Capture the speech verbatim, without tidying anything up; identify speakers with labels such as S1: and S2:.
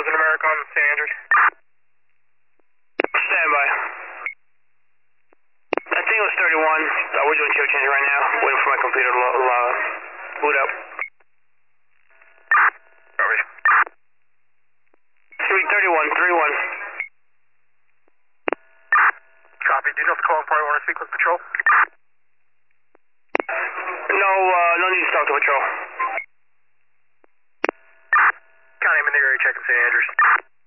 S1: Northern America on Saint Andrews.
S2: Stand by. I think it was thirty-one. Uh, we're doing chip change right now. Waiting for my computer to lo- lo- boot up.
S1: Copy.
S2: three thirty-one, three one.
S1: Copy. Do you know if the calling party want to speak with patrol?
S2: No, uh, no need to talk to patrol.
S1: County, I'm in the area checking Saint Andrews.